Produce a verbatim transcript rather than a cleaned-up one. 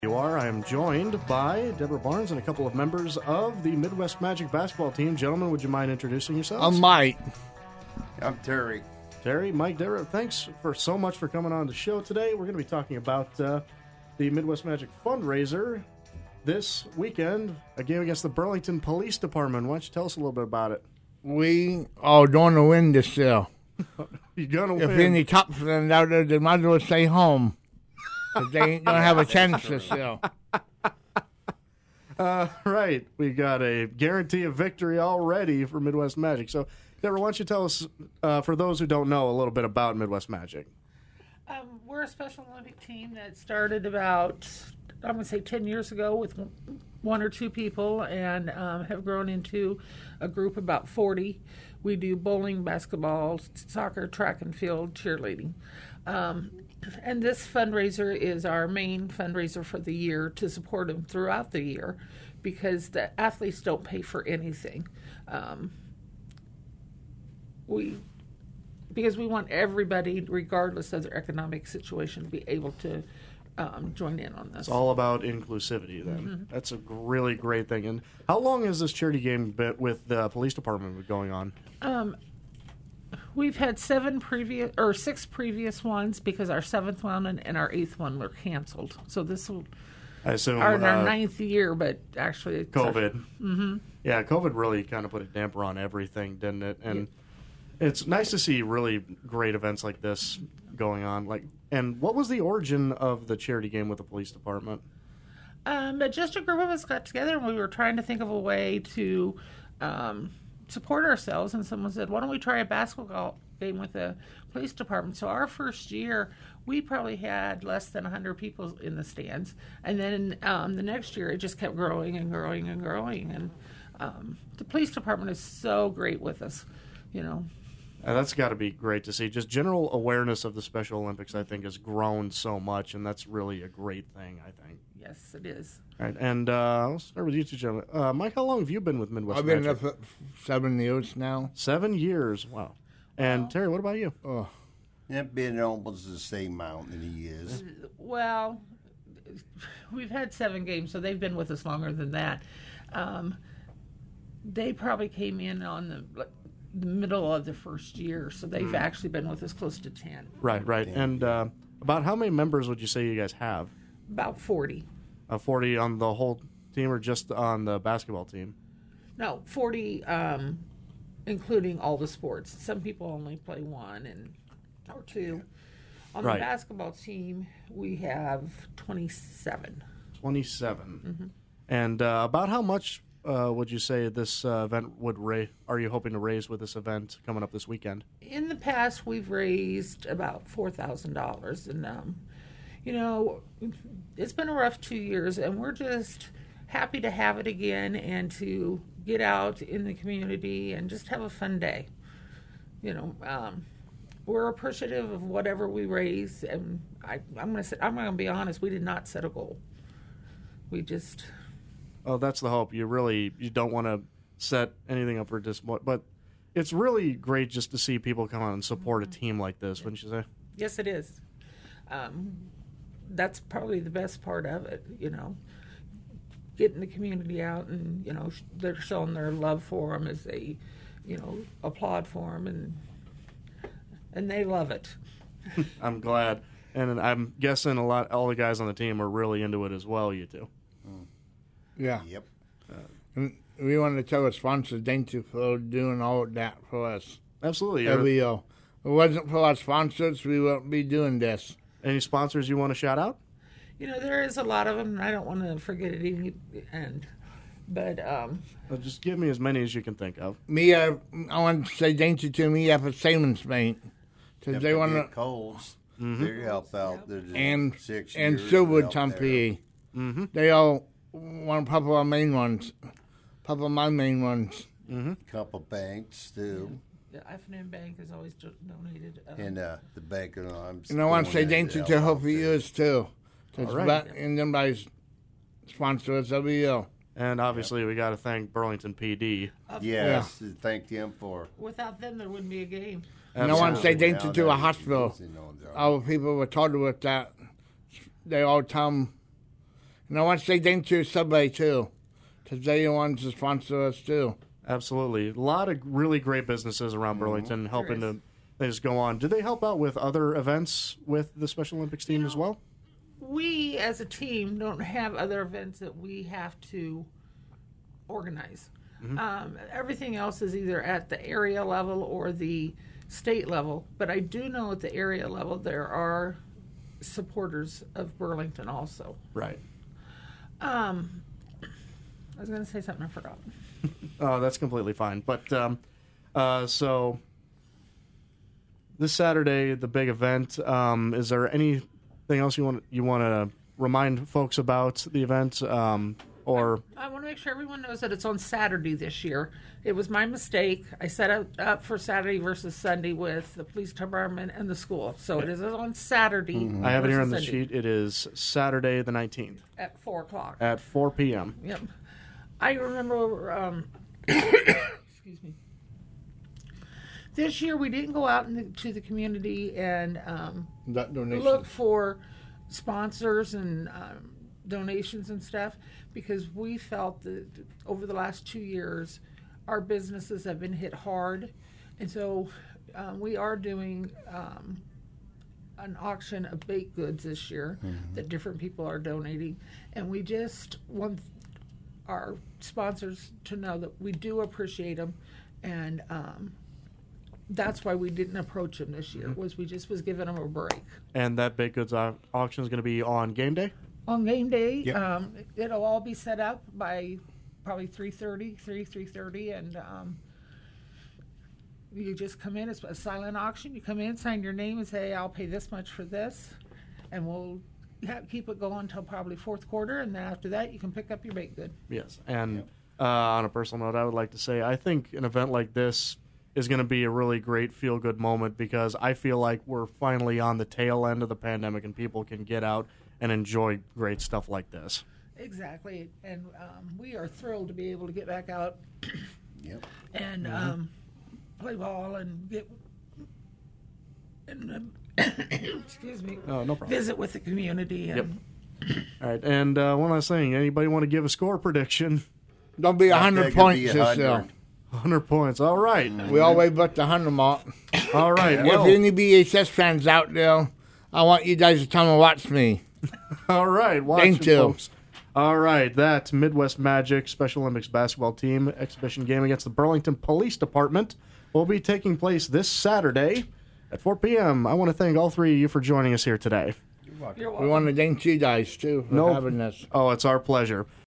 You are. I am joined by Deborah Barnes and a couple of members of the Midwest Magic basketball team. Gentlemen, would you mind introducing yourselves? I'm Mike. I'm Terry. Terry, Mike, Deborah, thanks for so much for coming on the show today. We're going to be talking about uh, the Midwest Magic fundraiser this weekend, a game against the Burlington Police Department. Why don't you tell us a little bit about it? We are going to win this year. You're going to If win. any cops are out there, they might as well stay home. Because they ain't going to have a chance this year. Uh, right. We got a guarantee of victory already for Midwest Magic. So, Deborah, why don't you tell us, uh, for those who don't know, a little bit about Midwest Magic? Um, we're a Special Olympic team that started about, I'm going to say ten years ago with one or two people and um, have grown into a group about forty. We do bowling, basketball, soccer, track and field, cheerleading. Um, and this fundraiser is our main fundraiser for the year to support them throughout the year because the athletes don't pay for anything. Um, we because we want everybody, regardless of their economic situation, to be able to um, join in on this. It's all about inclusivity, then. Mm-hmm. That's a really great thing. And how long has this charity game been with the police department going on? Um, we've had seven previous or six previous ones because our seventh one and, and our eighth one were canceled. So this will I assume our, uh, our ninth year, but actually it's COVID. Our, mm-hmm. Yeah, COVID really kind of put a damper on everything, didn't it? And yeah. It's nice to see really great events like this going on. Like, and what was the origin of the charity game with the police department? Um, but just a group of us got together and we were trying to think of a way to um, support ourselves. And someone said, "Why don't we try a basketball game with the police department?" So our first year, we probably had less than one hundred people in the stands. And then um, the next year, it just kept growing and growing and growing. And um, the police department is so great with us, you know. Uh, that's got to be great to see. Just general awareness of the Special Olympics, I think, has grown so much, and that's really a great thing, I think. Yes, it is. All right, and uh, I'll start with you two gentlemen. Uh, Mike, how long have you been with Midwest I've been there Magic? for seven years now. Seven years, wow. And Well, Terry, what about you? Oh, It's been almost the same amount that he is. Well, we've had seven games, so they've been with us longer than that. Um, they probably came in on the, like, the middle of the first year, so they've mm. actually been with us close to ten. Right, right. And uh, about how many members would you say you guys have? About forty. Uh, forty on the whole team or just on the basketball team? No, forty, um, including all the sports. Some people only play one and or two. On right. the basketball team, we have twenty-seven. twenty-seven. Mm-hmm. And uh, about how much uh, would you say this uh, event would raise? Are you hoping to raise with this event coming up this weekend? In the past, we've raised about four thousand dollars. And, um, you know, it's been a rough two years, and we're just happy to have it again and to get out in the community and just have a fun day. You know, um, we're appreciative of whatever we raise, and I, I'm going to say, I'm going to be honest, we did not set a goal. We just... Oh, that's the hope. You really you don't want to set anything up for disappointment, but it's really great just to see people come out and support mm-hmm. a team like this, wouldn't you say? Yes, it is. Um, that's probably the best part of it, you know, getting the community out and, you know, they're showing their love for them as they, you know, applaud for them, and and they love it. I'm glad. And I'm guessing a lot, all the guys on the team are really into it as well, you two. Mm. yeah. Yep. Uh, and we wanted to tell our sponsors, thank you for doing all of that for us. Absolutely. Every year. If it wasn't for our sponsors, we wouldn't be doing this. Any sponsors you want to shout out? You know, there is a lot of them, and I don't want to forget at any end. But, um... Well, just give me as many as you can think of. Me, uh, I want to say thank you to me for Siemens Paint. Because they want to... Coles. Mm-hmm. They help out. And, six and years Silwood out Company. Mm-hmm. They all want a couple of main ones. A couple of my main ones. Mm-hmm. Couple banks, too. The F and M Bank has always do- donated. Um, And uh, the Bank of Arms. And I want to say thank you to Hope for Years, too. All right. About, and them guys sponsor us every year. And obviously, yep. we got to thank Burlington P D. Yes, yeah. Thank them for. Without them, there wouldn't be a game. And I want to say thank you to a hospital. Our people were told with that. They all come And I want to say thank you to Subway, too, because they're the ones that sponsor us, too. Absolutely. A lot of really great businesses around Burlington helping to things go on. Do they help out with other events with the Special Olympics team You know, as well? We, as a team, don't have other events that we have to organize. Mm-hmm. Um, everything else is either at the area level or the state level. But I do know at the area level there are supporters of Burlington also. Right. Um, I was going to say something I forgot. Oh, that's completely fine. But um, uh, so this Saturday, the big event. Um, is there anything else you want you want to remind folks about the event? Um, or I want to make sure everyone knows that it's on Saturday this year. It was my mistake. I set it up for Saturday versus Sunday with the police department and the school. So it is on Saturday. I have it here on the versus Sunday sheet. It is Saturday the nineteenth at four o'clock. at four p.m. Yep. I remember, um, excuse me. This year we didn't go out into the community and um, That donation. look for sponsors and um, donations and stuff because we felt that over the last two years our businesses have been hit hard, and so um, we are doing um, an auction of baked goods this year that different people are donating, and we just want our sponsors to know that we do appreciate them, and um, that's why we didn't approach them this year. Was we just was giving them a break. And that baked goods au- auction is going to be on game day. On game day, Yep. um, it'll all be set up by probably three thirty, three, three thirty, and um, you just come in. It's a silent auction. You come in, sign your name, and say, I'll pay this much for this, and we'll ha keep it going until probably fourth quarter, and then after that, you can pick up your baked good. Yes, and uh, on a personal note, I would like to say I think an event like this is going to be a really great feel-good moment because I feel like we're finally on the tail end of the pandemic and people can get out and enjoy great stuff like this. Exactly, and um, we are thrilled to be able to get back out Yep. and Mm-hmm. um, play ball and get and um, excuse me, Oh, no problem. visit with the community. And Yep. All right, and uh, one last thing. Anybody want to give a score prediction? Don't be a That hundred could points be a this year. hundred. one hundred points. All right. We always but the hundred mark. All right. If Well, any B H S fans out there, I want you guys to come and watch me. all right. Watch Thank it, you. folks. All right. That Midwest Magic Special Olympics basketball team exhibition game against the Burlington Police Department will be taking place this Saturday at four p.m. I want to thank all three of you for joining us here today. you're We welcome. want to thank you guys, too, for No. having us. Oh, it's our pleasure.